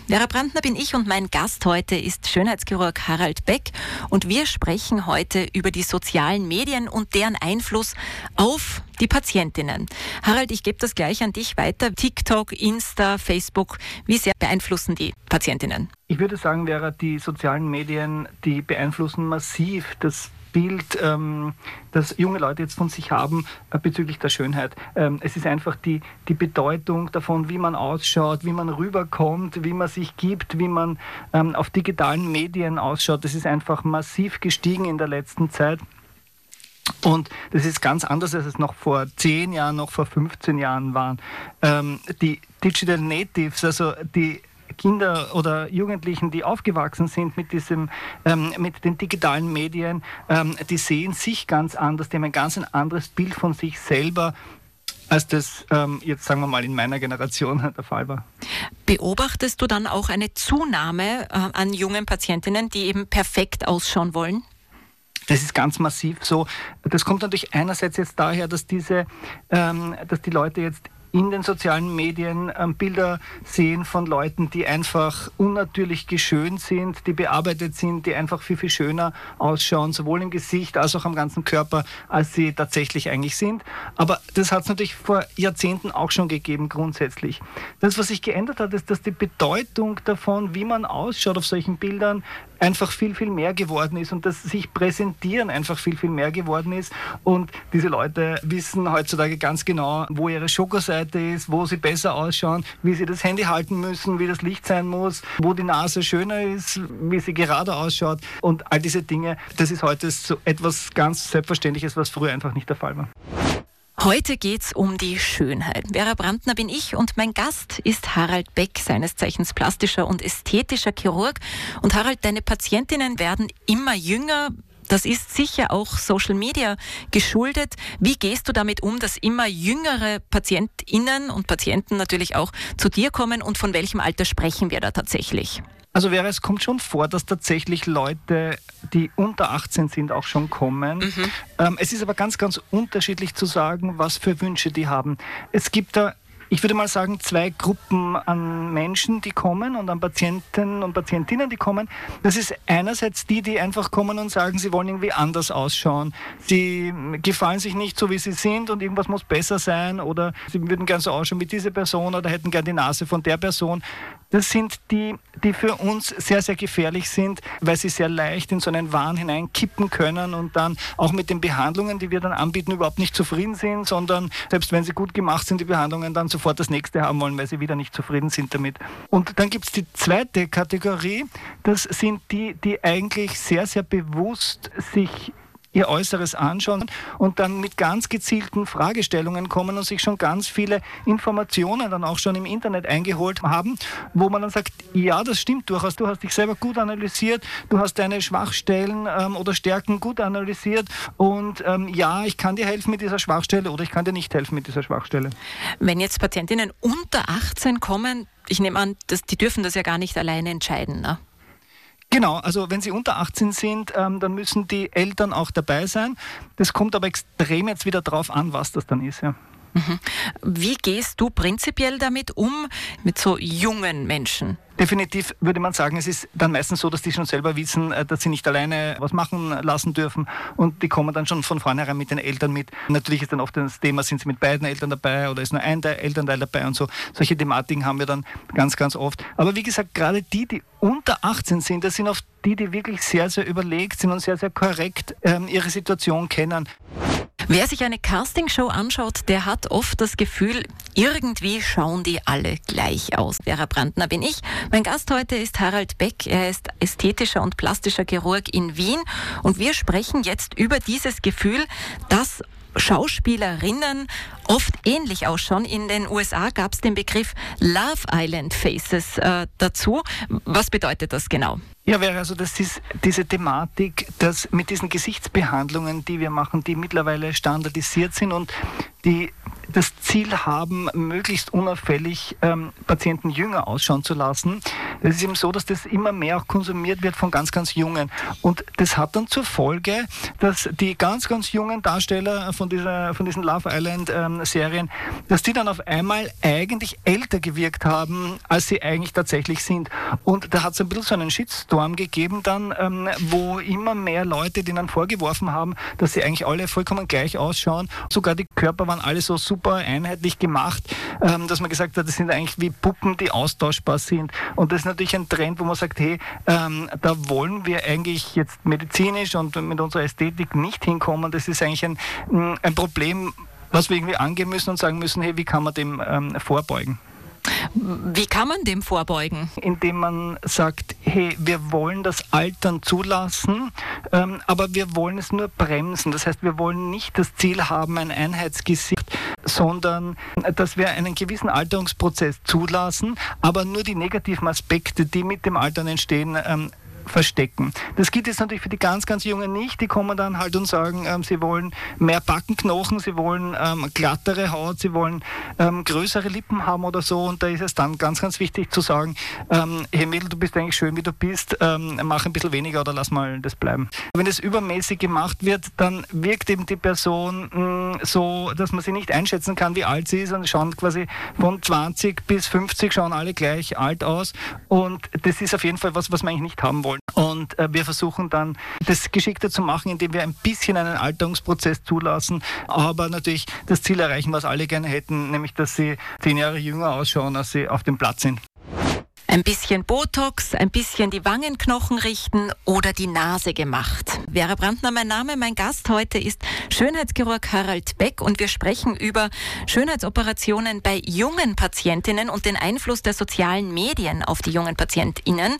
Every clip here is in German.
Vera Brandner bin ich und mein Gast heute ist Schönheitschirurg Harald Beck und wir sprechen heute über die sozialen Medien und deren Einfluss auf die Patientinnen. Harald, ich gebe das gleich an dich weiter. TikTok, Insta, Facebook, wie sehr beeinflussen die Patientinnen? Ich würde sagen, Vera, die sozialen Medien, die beeinflussen massiv das Bild, das junge Leute jetzt von sich haben bezüglich der Schönheit. Es ist einfach die Bedeutung davon, wie man ausschaut, wie man rüberkommt, wie man sich gibt, wie man auf digitalen Medien ausschaut. Das ist einfach massiv gestiegen in der letzten Zeit. Und das ist ganz anders, als es noch vor 10 Jahren, noch vor 15 Jahren waren. Die Digital Natives, also die Kinder oder Jugendlichen, die aufgewachsen sind mit den digitalen Medien, die sehen sich ganz anders, die haben ein ganz anderes Bild von sich selber, als das jetzt sagen wir mal in meiner Generation der Fall war. Beobachtest du dann auch eine Zunahme an jungen Patientinnen, die eben perfekt ausschauen wollen? Das ist ganz massiv so. Das kommt natürlich einerseits jetzt daher, dass die Leute jetzt in den sozialen Medien Bilder sehen von Leuten, die einfach unnatürlich geschönt sind, die bearbeitet sind, die einfach viel, viel schöner ausschauen, sowohl im Gesicht als auch am ganzen Körper, als sie tatsächlich eigentlich sind. Aber das hat es natürlich vor Jahrzehnten auch schon gegeben, grundsätzlich. Das, was sich geändert hat, ist, dass die Bedeutung davon, wie man ausschaut auf solchen Bildern, einfach viel, viel mehr geworden ist und das sich präsentieren einfach viel, viel mehr geworden ist. Und diese Leute wissen heutzutage ganz genau, wo ihre Schokoseite ist, wo sie besser ausschauen, wie sie das Handy halten müssen, wie das Licht sein muss, wo die Nase schöner ist, wie sie gerade ausschaut. Und all diese Dinge, das ist heute so etwas ganz Selbstverständliches, was früher einfach nicht der Fall war. Heute geht's um die Schönheit. Vera Brandner bin ich und mein Gast ist Harald Beck, seines Zeichens plastischer und ästhetischer Chirurg. Und Harald, deine Patientinnen werden immer jünger. Das ist sicher auch Social Media geschuldet. Wie gehst du damit um, dass immer jüngere PatientInnen und Patienten natürlich auch zu dir kommen und von welchem Alter sprechen wir da tatsächlich? Also Vera, es kommt schon vor, dass tatsächlich Leute, die unter 18 sind, auch schon kommen. Es ist aber ganz, ganz unterschiedlich zu sagen, was für Wünsche die haben. Es gibt da, ich würde mal sagen, 2 Gruppen an Menschen, die kommen und an Patienten und Patientinnen, die kommen. Das ist einerseits die einfach kommen und sagen, sie wollen irgendwie anders ausschauen. Sie gefallen sich nicht so, wie sie sind und irgendwas muss besser sein oder sie würden gern so ausschauen wie diese Person oder hätten gern die Nase von der Person. Das sind die für uns sehr, sehr gefährlich sind, weil sie sehr leicht in so einen Wahn hineinkippen können und dann auch mit den Behandlungen, die wir dann anbieten, überhaupt nicht zufrieden sind, sondern selbst wenn sie gut gemacht sind, die Behandlungen, dann sofort das nächste haben wollen, weil sie wieder nicht zufrieden sind damit. Und dann gibt es die zweite Kategorie, das sind die eigentlich sehr, sehr bewusst sich ihr Äußeres anschauen und dann mit ganz gezielten Fragestellungen kommen und sich schon ganz viele Informationen dann auch schon im Internet eingeholt haben, wo man dann sagt, ja, das stimmt durchaus, du hast dich selber gut analysiert, du hast deine Schwachstellen oder Stärken gut analysiert und ja, ich kann dir helfen mit dieser Schwachstelle oder ich kann dir nicht helfen mit dieser Schwachstelle. Wenn jetzt Patientinnen unter 18 kommen, ich nehme an, die dürfen das ja gar nicht alleine entscheiden, ne? Genau, also wenn sie unter 18 sind, dann müssen die Eltern auch dabei sein. Das kommt aber extrem jetzt wieder drauf an, was das dann ist. Ja. Wie gehst du prinzipiell damit um, mit so jungen Menschen? Definitiv würde man sagen, es ist dann meistens so, dass die schon selber wissen, dass sie nicht alleine was machen lassen dürfen und die kommen dann schon von vornherein mit den Eltern mit. Natürlich ist dann oft das Thema, sind sie mit beiden Eltern dabei oder ist nur ein Elternteil dabei und so. Solche Thematiken haben wir dann ganz, ganz oft. Aber wie gesagt, gerade die unter 18 sind, das sind oft die wirklich sehr, sehr überlegt sind und sehr, sehr korrekt ihre Situation kennen. Wer sich eine Castingshow anschaut, der hat oft das Gefühl, irgendwie schauen die alle gleich aus. Vera Brandner bin ich. Mein Gast heute ist Harald Beck. Er ist ästhetischer und plastischer Chirurg in Wien. Und wir sprechen jetzt über dieses Gefühl, dass Schauspielerinnen oft ähnlich ausschauen. In den USA gab es den Begriff Love Island Faces dazu. Was bedeutet das genau? Ja, Vera, also das ist diese Thematik, dass mit diesen Gesichtsbehandlungen, die wir machen, die mittlerweile standardisiert sind und die das Ziel haben, möglichst unauffällig Patienten jünger ausschauen zu lassen, Es ist eben so, dass das immer mehr auch konsumiert wird von ganz, ganz Jungen. Und das hat dann zur Folge, dass die ganz, ganz jungen Darsteller von diesen Love Island Serien, dass die dann auf einmal eigentlich älter gewirkt haben, als sie eigentlich tatsächlich sind. Und da hat es ein bisschen so einen Shitstorm gegeben dann, wo immer mehr Leute denen vorgeworfen haben, dass sie eigentlich alle vollkommen gleich ausschauen. Sogar die Körper waren alle so super einheitlich gemacht, dass man gesagt hat, das sind eigentlich wie Puppen, die austauschbar sind. Und das ist natürlich ein Trend, wo man sagt, hey, da wollen wir eigentlich jetzt medizinisch und mit unserer Ästhetik nicht hinkommen. Das ist eigentlich ein Problem, was wir irgendwie angehen müssen und sagen müssen, hey, wie kann man dem vorbeugen? Wie kann man dem vorbeugen? Indem man sagt, hey, wir wollen das Altern zulassen, aber wir wollen es nur bremsen. Das heißt, wir wollen nicht das Ziel haben, ein Einheitsgesicht, sondern dass wir einen gewissen Alterungsprozess zulassen, aber nur die negativen Aspekte, die mit dem Altern entstehen, verstecken. Das gilt jetzt natürlich für die ganz, ganz Jungen nicht. Die kommen dann halt und sagen, sie wollen mehr Backenknochen, sie wollen glattere Haut, sie wollen größere Lippen haben oder so. Und da ist es dann ganz, ganz wichtig zu sagen, hey Mädel, du bist eigentlich schön, wie du bist, mach ein bisschen weniger oder lass mal das bleiben. Wenn es übermäßig gemacht wird, dann wirkt eben die Person so, dass man sie nicht einschätzen kann, wie alt sie ist, und schauen quasi von 20 bis 50 schauen alle gleich alt aus. Und das ist auf jeden Fall was wir eigentlich nicht haben wollen. Und wir versuchen dann, das geschickter zu machen, indem wir ein bisschen einen Alterungsprozess zulassen, aber natürlich das Ziel erreichen, was alle gerne hätten, nämlich, dass sie 10 Jahre jünger ausschauen, als sie auf dem Platz sind. Ein bisschen Botox, ein bisschen die Wangenknochen richten oder die Nase gemacht. Vera Brandner, mein Name, mein Gast heute ist Schönheitschirurg Harald Beck und wir sprechen über Schönheitsoperationen bei jungen Patientinnen und den Einfluss der sozialen Medien auf die jungen PatientInnen.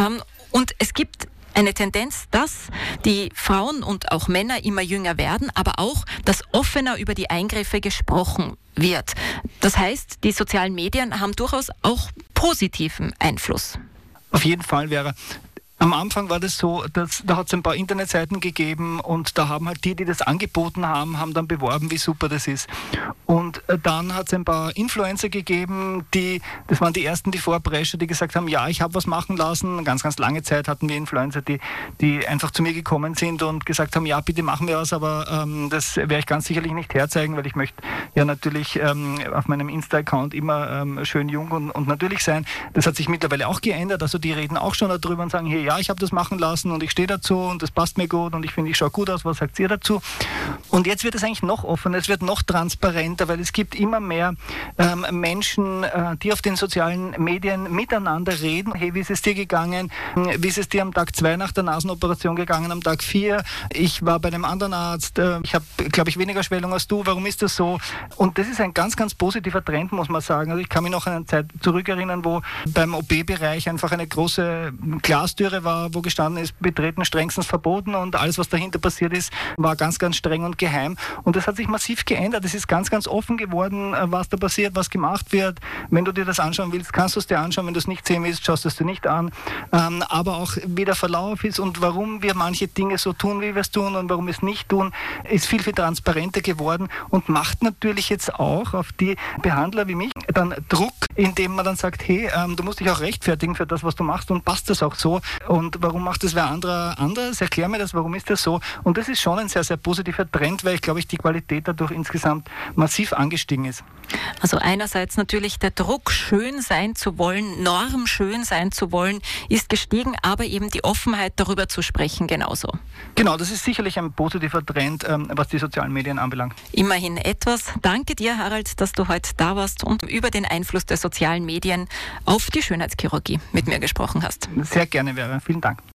Und es gibt eine Tendenz, dass die Frauen und auch Männer immer jünger werden, aber auch, dass offener über die Eingriffe gesprochen wird. Das heißt, die sozialen Medien haben durchaus auch positiven Einfluss. Auf jeden Fall, Vera. Am Anfang war das so, dass da hat es ein paar Internetseiten gegeben und da haben halt die das angeboten haben dann beworben, wie super das ist. Und dann hat es ein paar Influencer gegeben, das waren die ersten, die Vorprescher, die gesagt haben, ja, ich habe was machen lassen. Ganz, ganz lange Zeit hatten wir Influencer, die einfach zu mir gekommen sind und gesagt haben, ja, bitte machen wir was, aber das werde ich ganz sicherlich nicht herzeigen, weil ich möchte ja natürlich auf meinem Insta-Account immer schön jung und natürlich sein. Das hat sich mittlerweile auch geändert, also die reden auch schon darüber und sagen, hey, ja, ich habe das machen lassen und ich stehe dazu und das passt mir gut und ich finde, ich schaue gut aus, was sagt ihr dazu? Und jetzt wird es eigentlich noch offener, es wird noch transparenter, weil es gibt immer mehr Menschen, die auf den sozialen Medien miteinander reden. Hey, wie ist es dir gegangen? Wie ist es dir am Tag 2 nach der Nasenoperation gegangen? Am Tag 4? Ich war bei einem anderen Arzt, ich habe, glaube ich, weniger Schwellung als du. Warum ist das so? Und das ist ein ganz, ganz positiver Trend, muss man sagen. Also ich kann mich noch an eine Zeit zurückerinnern, wo beim OP-Bereich einfach eine große Glastüre war, wo gestanden ist, betreten strengstens verboten und alles, was dahinter passiert ist, war ganz, ganz streng und geheim. Und das hat sich massiv geändert. Es ist ganz, ganz offen geworden, was da passiert, was gemacht wird. Wenn du dir das anschauen willst, kannst du es dir anschauen. Wenn du es nicht sehen willst, schaust du es dir nicht an. Aber auch wie der Verlauf ist und warum wir manche Dinge so tun, wie wir es tun und warum wir es nicht tun, ist viel, viel transparenter geworden und macht natürlich jetzt auch auf die Behandler wie mich dann Druck, indem man dann sagt, hey, du musst dich auch rechtfertigen für das, was du machst und passt das auch so. Und warum macht das wer anderer anders? Erklär mir das, warum ist das so? Und das ist schon ein sehr, sehr positiver Trend, weil ich glaube, die Qualität dadurch insgesamt massiv angestiegen ist. Also einerseits natürlich der Druck, schön sein zu wollen, normschön sein zu wollen, ist gestiegen, aber eben die Offenheit, darüber zu sprechen, genauso. Genau, das ist sicherlich ein positiver Trend, was die sozialen Medien anbelangt. Immerhin etwas. Danke dir, Harald, dass du heute da warst und über den Einfluss der sozialen Medien auf die Schönheitschirurgie mit mir gesprochen hast. Sehr gerne, Vera. Vielen Dank.